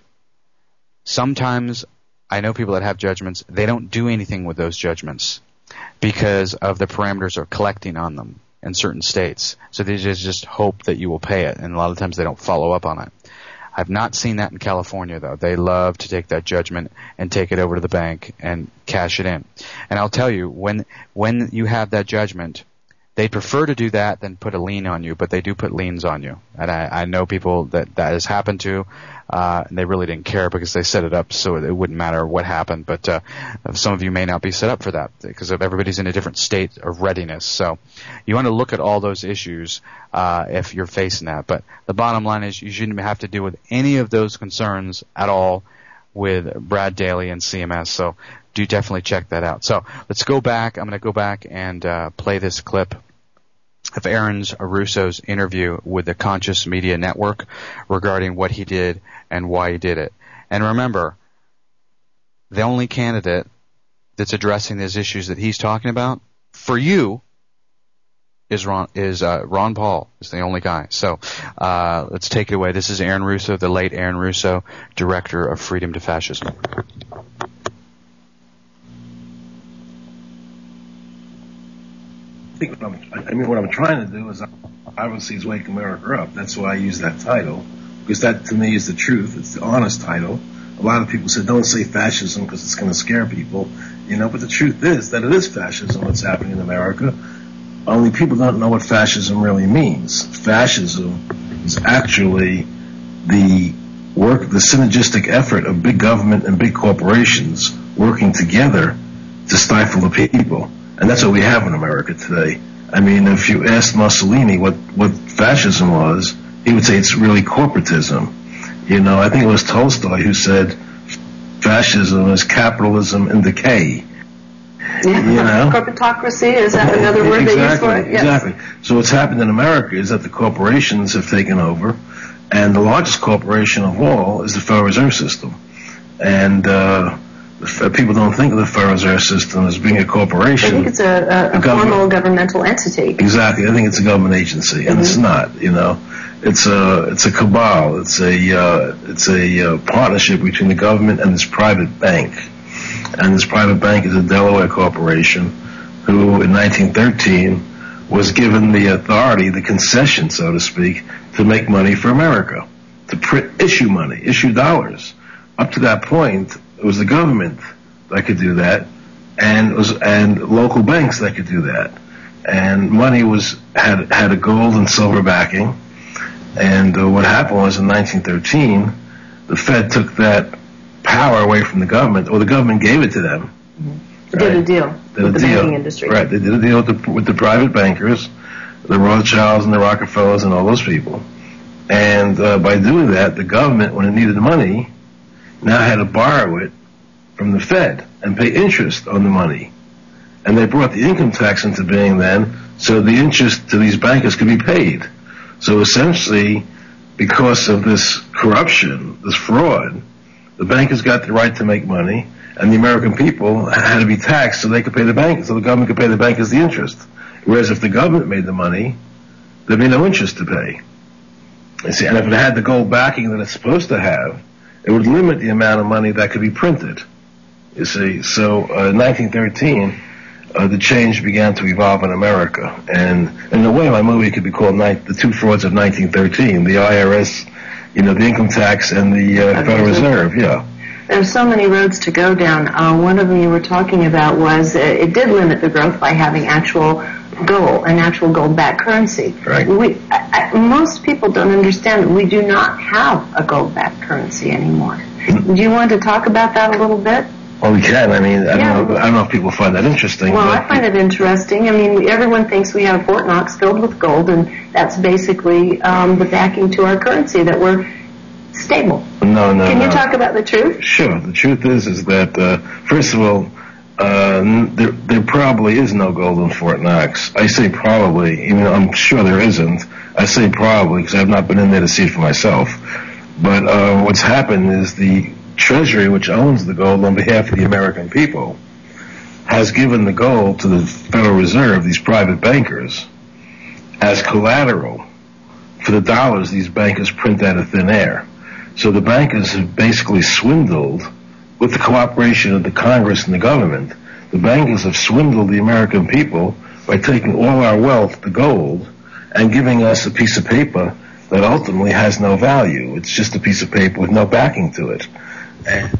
sometimes I know people that have judgments, they don't do anything with those judgments because of the parameters of collecting on them in certain states. So they just, just hope that you will pay it, and a lot of times they don't follow up on it. I've not seen that in California, though. They love to take that judgment and take it over to the bank and cash it in. And I'll tell you, when when you have that judgment, they prefer to do that than put a lien on you, but they do put liens on you. And I, I know people that that has happened to, uh, and they really didn't care because they set it up so it wouldn't matter what happened. But uh, some of you may not be set up for that because everybody's in a different state of readiness. So you want to look at all those issues uh, if you're facing that. But the bottom line is you shouldn't have to deal with any of those concerns at all with Brad Daly and C M S. So do definitely check that out. So let's go back. I'm going to go back and uh, play this clip of Aaron Russo's interview with the Conscious Media Network regarding what he did and why he did it. And remember, the only candidate that's addressing these issues that he's talking about for you is Ron, is uh, Ron Paul is the only guy. So uh, let's take it away. This is Aaron Russo, the late Aaron Russo, director of Freedom to Fascism. I think what I'm, I mean, what I'm trying to do is obviously is wake America up. That's why I use that title, because that to me is the truth. It's the honest title. A lot of people say don't say fascism because it's going to scare people, you know. But the truth is that it is fascism what's happening in America. Only people don't know what fascism really means. Fascism is actually the work, the synergistic effort of big government and big corporations working together to stifle the people. And that's what we have in America today. I mean, if you asked Mussolini what, what fascism was, he would say it's really corporatism. You know, I think it was Tolstoy who said fascism is capitalism in decay. You know? Corporatocracy, is that another word exactly, they use for it? Yes. Exactly. So what's happened in America is that the corporations have taken over, and the largest corporation of all is the Federal Reserve System. And uh, people don't think of the Federal Reserve System as being a corporation. I think it's a, a, a, a formal governmental entity. Exactly. I think it's a government agency, and mm-hmm. it's not. You know, it's a it's a cabal. It's a uh, it's a uh, partnership between the government and this private bank. And this private bank is a Delaware corporation who, in nineteen thirteen, was given the authority, the concession, so to speak, to make money for America, to print, issue money, issue dollars. Up to that point, it was the government that could do that, and it was and local banks that could do that. And money was had had a gold and silver backing. And uh, what happened was in nineteen thirteen, the Fed took that power away from the government, or the government gave it to them. Mm-hmm. Right? Did a deal did with a the deal. banking industry. Right, they did a deal with the, with the private bankers, the Rothschilds and the Rockefellers and all those people. And uh, by doing that, the government, when it needed money, now had to borrow it from the Fed and pay interest on the money. And they brought the income tax into being then, so the interest to these bankers could be paid. So essentially, because of this corruption, this fraud, the bankers got the right to make money, and the American people had to be taxed so they could pay the bankers, so the government could pay the bankers the interest. Whereas if the government made the money, there'd be no interest to pay. You see, and if it had the gold backing that it's supposed to have, it would limit the amount of money that could be printed. You see, so uh, in nineteen thirteen, uh, the change began to evolve in America, and in a way, my movie could be called ni- "The Two Frauds of nineteen thirteen," the I R S. You know, the income tax and the uh, okay, Federal Reserve, yeah. There's so many roads to go down. Uh, one of them you were talking about was uh, it did limit the growth by having actual gold, an actual gold-backed currency. Right. We, I, I, most people don't understand that we do not have a gold-backed currency anymore. Mm-hmm. Do you want to talk about that a little bit? Well, we can. I mean, I, yeah. don't know, I don't know if people find that interesting. Well, I find it interesting. I mean, everyone thinks we have Fort Knox filled with gold, and that's basically um, the backing to our currency, that we're stable. No, no, Can you no. talk about the truth? Sure. The truth is, is that, uh, first of all, uh, there, there probably is no gold in Fort Knox. I say probably, even though I'm sure there isn't. I say probably because I've not been in there to see it for myself. But uh, what's happened is the Treasury, which owns the gold on behalf of the American people, has given the gold to the Federal Reserve, these private bankers, as collateral for the dollars these bankers print out of thin air. So the bankers have basically swindled, with the cooperation of the Congress and the government, the bankers have swindled the American people by taking all our wealth, the gold, and giving us a piece of paper that ultimately has no value. It's just a piece of paper with no backing to it. And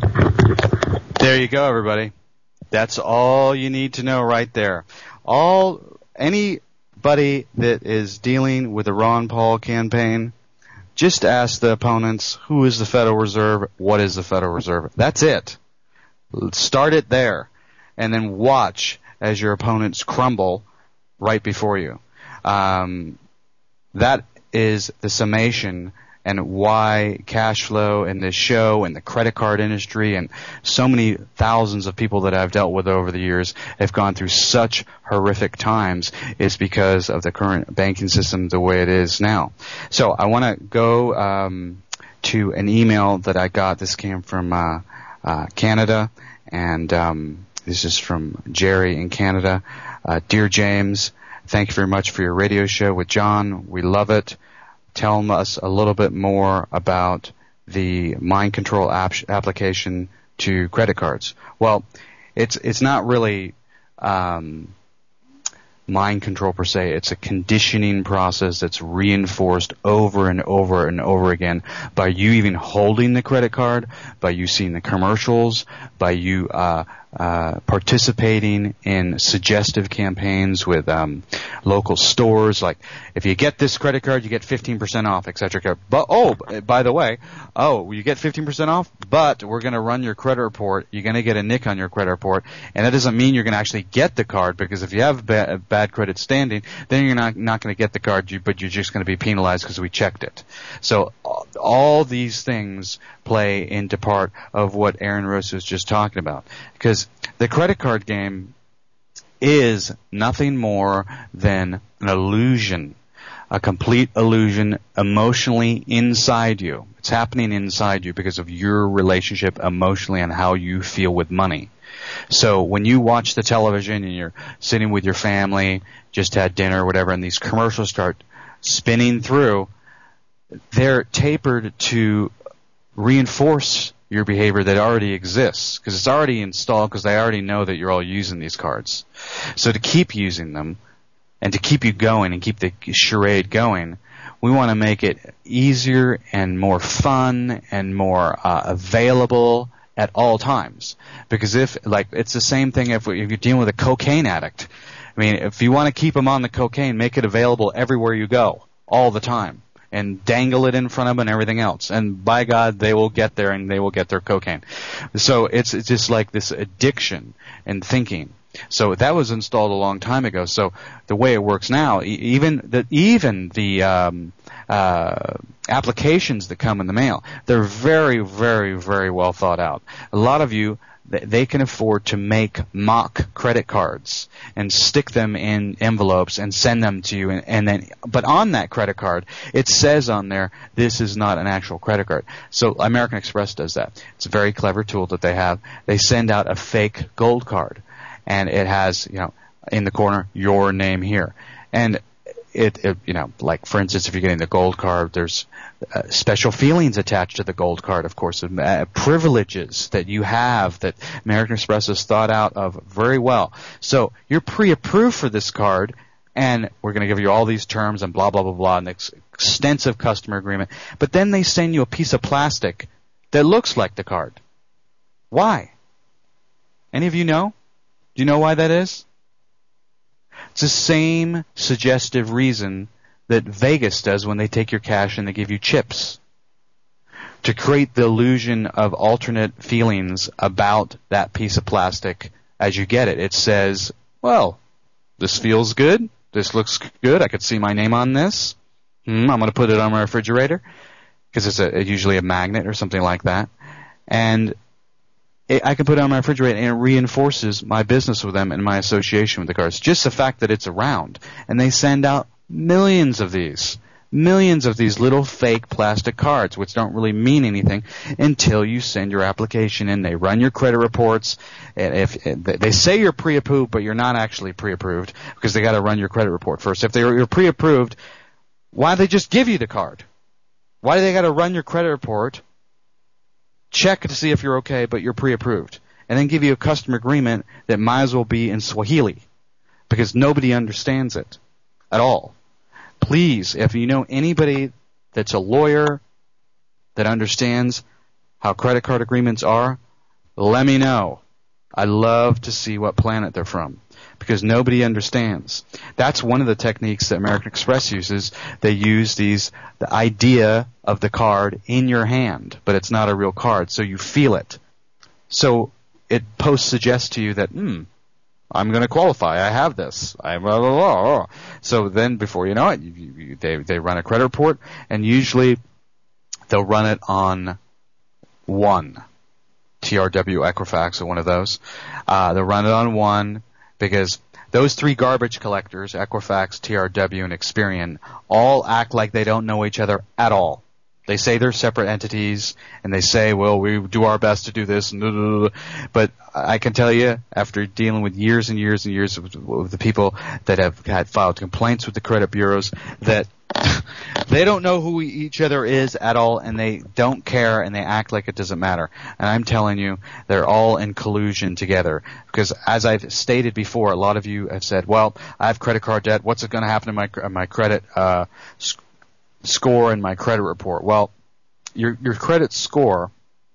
there you go, everybody. That's all you need to know right there. All anybody that is dealing with the Ron Paul campaign, just ask the opponents, who is the Federal Reserve? What is the Federal Reserve? That's it. Start it there, and then watch as your opponents crumble right before you. Um, that is the summation and why cash flow and this show and the credit card industry and so many thousands of people that I've dealt with over the years have gone through such horrific times is because of the current banking system the way it is now. So I want to go um, to an email that I got. This came from uh, uh, Canada, and um, this is from Jerry in Canada. Uh, Dear James, thank you very much for your radio show with John. We love it. Tell us a little bit more about the mind control ap- application to credit cards. Well, it's it's not really um, mind control per se. It's a conditioning process that's reinforced over and over and over again by you even holding the credit card, by you seeing the commercials, by you uh, uh, participating in suggestive campaigns with um, local stores, like if you get this credit card, you get fifteen percent off, et cetera. But oh, by the way, oh, you get fifteen percent off, but we're going to run your credit report. You're going to get a nick on your credit report, and that doesn't mean you're going to actually get the card, because if you have ba- bad credit standing, then you're not not going to get the card, you, but you're just going to be penalized because we checked it. So all these things play into part of what Aaron Rose was just talking about, because the credit card game is nothing more than an illusion, a complete illusion emotionally inside you. It's happening inside you because of your relationship emotionally and how you feel with money. So when you watch the television and you're sitting with your family, just had dinner or whatever, and these commercials start spinning through, they're tapered to reinforce your behavior that already exists, because it's already installed, because they already know that you're all using these cards. So to keep using them and to keep you going and keep the charade going, we want to make it easier and more fun and more uh, available at all times. Because if, like, it's the same thing if, if you're dealing with a cocaine addict. I mean, if you want to keep them on the cocaine, make it available everywhere you go, all the time, and dangle it in front of them and everything else. And by God, they will get there and they will get their cocaine. So it's, it's just like this addiction and thinking. So that was installed a long time ago. So the way it works now, even the, even the um, uh, applications that come in the mail, they're very, very, very well thought out. A lot of you, they can afford to make mock credit cards and stick them in envelopes and send them to you, and, and then, but on that credit card, it says on there, this is not an actual credit card. So American Express does that. It's a very clever tool that they have. They send out a fake gold card, and it has, you know, in the corner, your name here. And it, it you know, like, for instance, if you're getting the gold card, there's uh, special feelings attached to the gold card, of course, uh, privileges that you have that American Express has thought out of very well. So you're pre-approved for this card, and we're going to give you all these terms and blah, blah, blah, blah, an ex- extensive customer agreement. But then they send you a piece of plastic that looks like the card. Why? Any of you know? Do you know why that is? It's the same suggestive reason that Vegas does when they take your cash and they give you chips, to create the illusion of alternate feelings about that piece of plastic as you get it. It says, well, this feels good. This looks good. I could see my name on this. Hmm, I'm going to put it on my refrigerator, because it's a, usually a magnet or something like that. And it, I can put it on my refrigerator, and it reinforces my business with them and my association with the cards. Just the fact that it's around. And they send out millions of these. Millions of these little fake plastic cards, which don't really mean anything until you send your application in. They run your credit reports. And if they say you're pre-approved, but you're not actually pre-approved, because they got to run your credit report first. If they're you're pre-approved, why don't they just give you the card? Why do they got to run your credit report, check to see if you're okay, but you're pre-approved, and then give you a customer agreement that might as well be in Swahili, because nobody understands it at all? Please, if you know anybody that's a lawyer that understands how credit card agreements are, let me know. I'd love to see what planet they're from, because nobody understands. That's one of the techniques that American Express uses. They use these, the idea of the card in your hand, but it's not a real card, so you feel it. So it post-suggests to you that, hmm, I'm going to qualify. I have this. I blah, blah, blah. So then, before you know it, you, you, they they run a credit report, and usually they'll run it on one T R W, Equifax, or one of those. Uh, they'll run it on one because those three garbage collectors, Equifax, T R W, and Experian, all act like they don't know each other at all. They say they're separate entities, and they say, well, we do our best to do this, and blah, blah, blah. But I can tell you, after dealing with years and years and years of, of the people that have had filed complaints with the credit bureaus, that they don't know who each other is at all, and they don't care, and they act like it doesn't matter. And I'm telling you, they're all in collusion together. Because as I've stated before, a lot of you have said, well, I have credit card debt. What's going to happen to my my credit uh score and my credit report? Well, your your credit score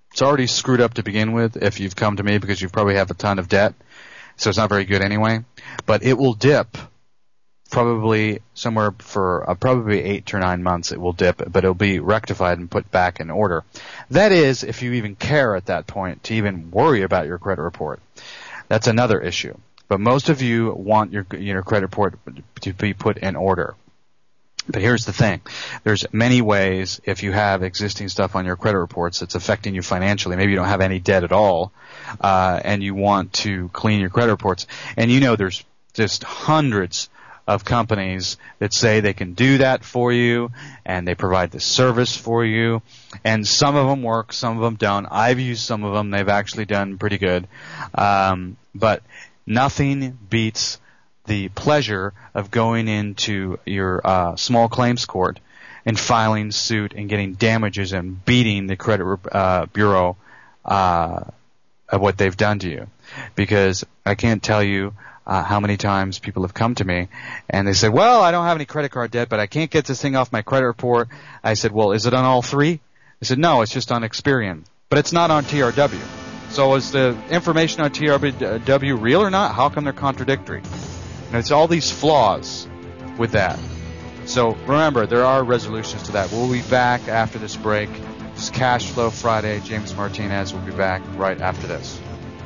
it's already screwed up to begin with if you've come to me because you probably have a ton of debt, so it's not very good anyway. But it will dip probably somewhere for uh, probably eight or nine months. It will dip, but it'll be rectified and put back in order. That is, if you even care at that point to even worry about your credit report. That's another issue. But most of you want your your credit report to be put in order. But here's the thing. There's many ways if you have existing stuff on your credit reports that's affecting you financially. Maybe you don't have any debt at all, uh, and you want to clean your credit reports. And you know there's just hundreds of companies that say they can do that for you, and they provide the service for you. And some of them work, some of them don't. I've used some of them. They've actually done pretty good. Um, but nothing beats the pleasure of going into your uh, small claims court and filing suit and getting damages and beating the credit uh, bureau uh, of what they've done to you. Because I can't tell you uh, how many times people have come to me and they say, well, I don't have any credit card debt, but I can't get this thing off my credit report. I said, well, is it on all three? I said, no, it's just on Experian. But it's not on T R W. So is the information on T R W real or not? How come they're contradictory? And it's all these flaws with that. So remember, there are resolutions to that. We'll be back after this break. It's Cash Flow Friday. James Martinez will be back right after this.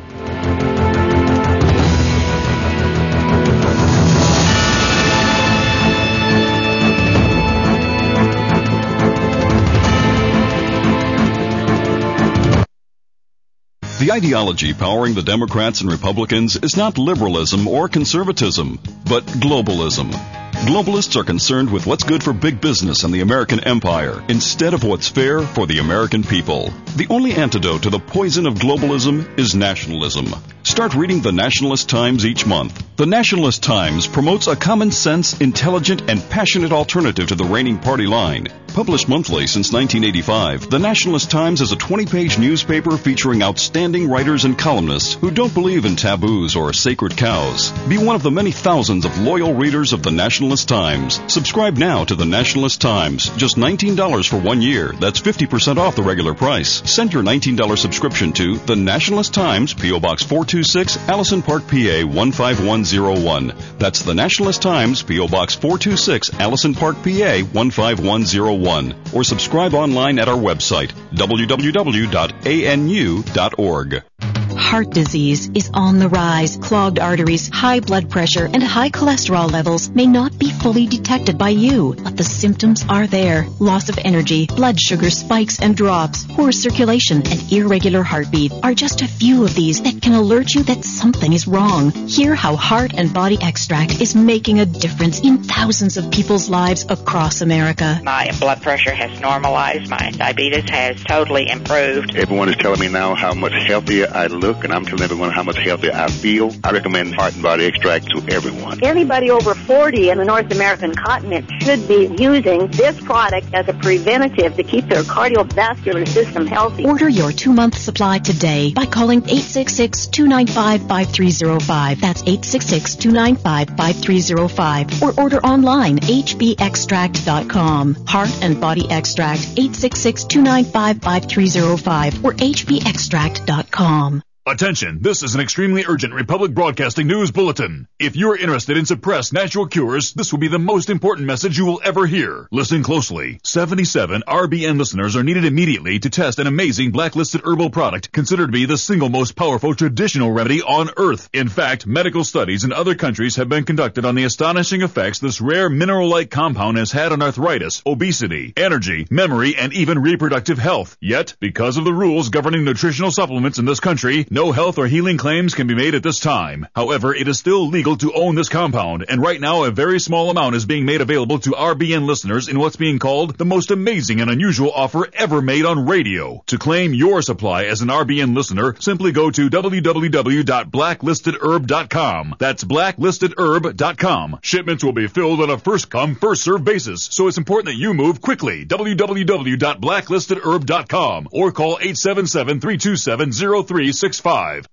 The ideology powering the Democrats and Republicans is not liberalism or conservatism, but globalism. Globalists are concerned with what's good for big business and the American empire instead of what's fair for the American people. The only antidote to the poison of globalism is nationalism. Start reading the Nationalist Times each month. The Nationalist Times promotes a common sense, intelligent, and passionate alternative to the reigning party line. Published monthly since nineteen eighty-five, the Nationalist Times is a twenty-page newspaper featuring outstanding writers and columnists who don't believe in taboos or sacred cows. Be one of the many thousands of loyal readers of the Nationalist Times. Subscribe now to the Nationalist Times. Just nineteen dollars for one year. That's fifty percent off the regular price. Send your nineteen dollars subscription to the Nationalist Times, P O. Box four two six, Allison Park, P A one five one zero one. That's the Nationalist Times, P O. Box four two six, Allison Park, P A one five one zero one. Or subscribe online at our website, w w w dot a n u dot org. Heart disease is on the rise. Clogged arteries, high blood pressure, and high cholesterol levels may not be fully detected by you, but the symptoms are there. Loss of energy, blood sugar spikes and drops, poor circulation, and irregular heartbeat are just a few of these that can alert you that something is wrong. Hear how Heart and Body Extract is making a difference in thousands of people's lives across America. My blood pressure has normalized. My diabetes has totally improved. Everyone is telling me now how much healthier I look, and I'm telling everyone how much healthier I feel. I recommend Heart and Body Extract to everyone. Anybody over forty in the North American continent should be using this product as a preventative to keep their cardiovascular system healthy. Order your two-month supply today by calling eight six six, two nine five, five three zero five. That's eight six six, two nine five, five three zero five. Or order online, h b extract dot com. Heart and Body Extract, eight six six, two nine five, five three zero five or h b extract dot com. Attention, this is an extremely urgent Republic Broadcasting News Bulletin. If you're interested in suppressed natural cures, this will be the most important message you will ever hear. Listen closely. seventy-seven R B N listeners are needed immediately to test an amazing blacklisted herbal product considered to be the single most powerful traditional remedy on Earth. In fact, medical studies in other countries have been conducted on the astonishing effects this rare mineral-like compound has had on arthritis, obesity, energy, memory, and even reproductive health. Yet, because of the rules governing nutritional supplements in this country, no health or healing claims can be made at this time. However, it is still legal to own this compound, and right now a very small amount is being made available to R B N listeners in what's being called the most amazing and unusual offer ever made on radio. To claim your supply as an R B N listener, simply go to w w w dot blacklisted herb dot com. That's blacklisted herb dot com. Shipments will be filled on a first-come, first-served basis, so it's important that you move quickly. w w w dot blacklisted herb dot com or call eight seven seven, three two seven, zero three six five.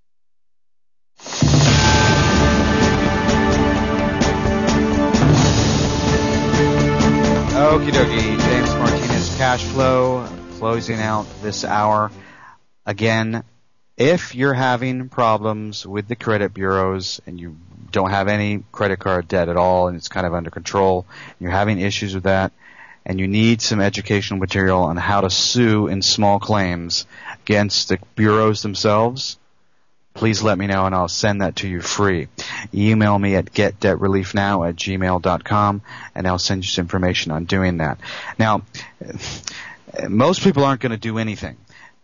Okie dokie, James Martinez, Cash Flow, closing out this hour. again, if you're having problems with the credit bureaus and you don't have any credit card debt at all and it's kind of under control, and you're having issues with that, and you need some educational material on how to sue in small claims against the bureaus themselves, please let me know and I'll send that to you free. Email me at get debt relief now at gmail dot com and I'll send you some information on doing that. Now, most people aren't going to do anything.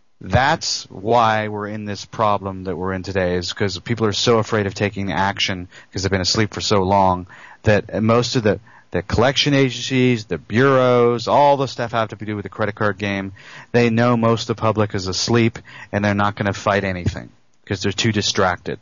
That's why we're in this problem that we're in today, is because people are so afraid of taking action because they've been asleep for so long that most of the The collection agencies, the bureaus, all the stuff have to do with the credit card game. They know most of the public is asleep, and they're not going to fight anything because they're too distracted.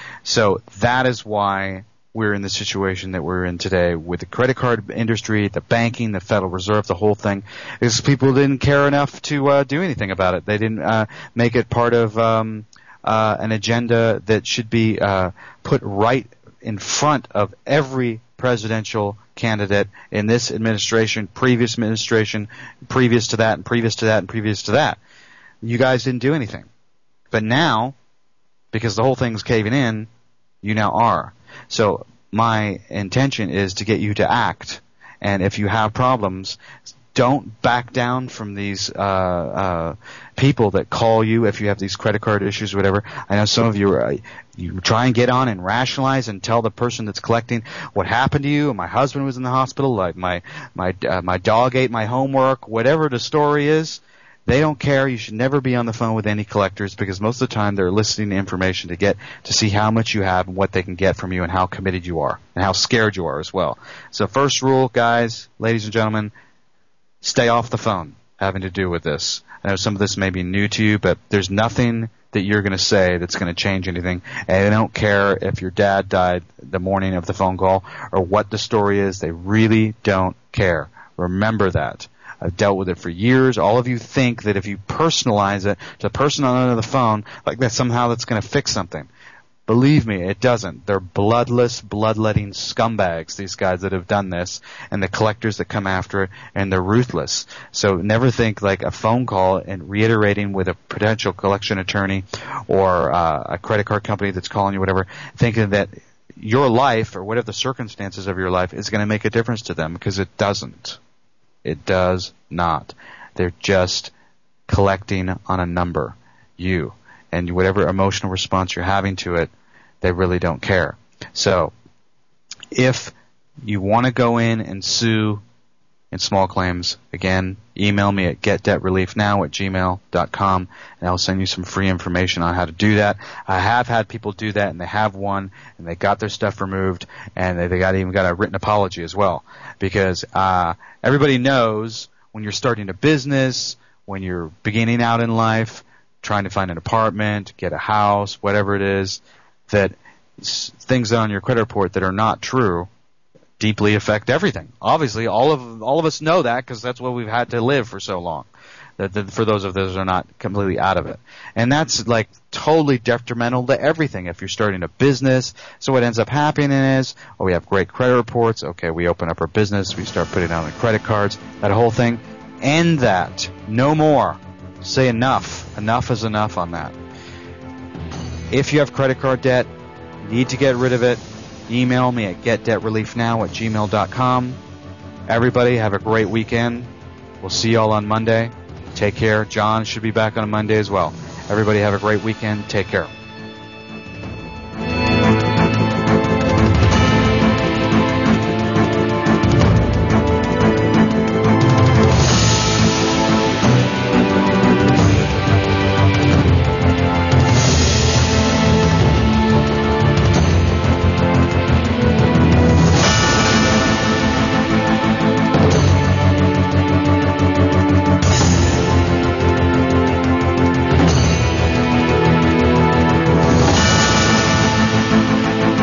So that is why we're in the situation that we're in today with the credit card industry, the banking, the Federal Reserve, the whole thing, is people didn't care enough to uh, do anything about it. They didn't uh, make it part of um, uh, an agenda that should be uh, put right in front of every presidential candidate in this administration, previous administration, previous to that, and previous to that, and previous to that. You guys didn't do anything. But now, because the whole thing's caving in, you now are. So my intention is to get you to act. And if you have problems, don't back down from these uh, uh, people that call you if you have these credit card issues or whatever. I know some of you are, uh, you try and get on and rationalize and tell the person that's collecting what happened to you. My husband was in the hospital. Like my my uh, my dog ate my homework. Whatever the story is, they don't care. You should never be on the phone with any collectors because most of the time they're eliciting information to get to see how much you have and what they can get from you and how committed you are and how scared you are as well. So first rule, guys, ladies and gentlemen, stay off the phone having to do with this. I know some of this may be new to you, but there's nothing that you're going to say that's going to change anything. And they don't care if your dad died the morning of the phone call or what the story is. They really don't care. Remember that. I've dealt with it for years. All of you think that if you personalize it to the person on the other the phone, like that somehow that's going to fix something. Believe me, it doesn't. They're bloodless, bloodletting scumbags, these guys that have done this, and the collectors that come after it, and they're ruthless. So never think like a phone call and reiterating with a potential collection attorney or uh, a credit card company that's calling you, whatever, thinking that your life or whatever the circumstances of your life is going to make a difference to them, because it doesn't. It does not. They're just collecting on a number, you, and whatever emotional response you're having to it, they really don't care. So if you want to go in and sue in small claims, again, email me at get debt relief now at gmail dot com, and I'll send you some free information on how to do that. I have had people do that, and they have won, and they got their stuff removed, and they, they got even got a written apology as well. Because uh, everybody knows when you're starting a business, when you're beginning out in life, trying to find an apartment, get a house, whatever it is, that things on your credit report that are not true deeply affect everything. Obviously, all of all of us know that because that's what we've had to live for so long. That, that for those of us who are not completely out of it, and that's like totally detrimental to everything. If you're starting a business, so what ends up happening is, oh, we have great credit reports. Okay, we open up our business, we start putting out on credit cards. That whole thing, end that. No more. Say enough. Enough is enough on that. If you have credit card debt, need to get rid of it, email me at get debt relief now at gmail dot com. Everybody have a great weekend. We'll see you all on Monday. Take care. John should be back on Monday as well. Everybody have a great weekend. Take care.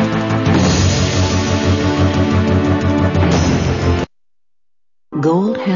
Gold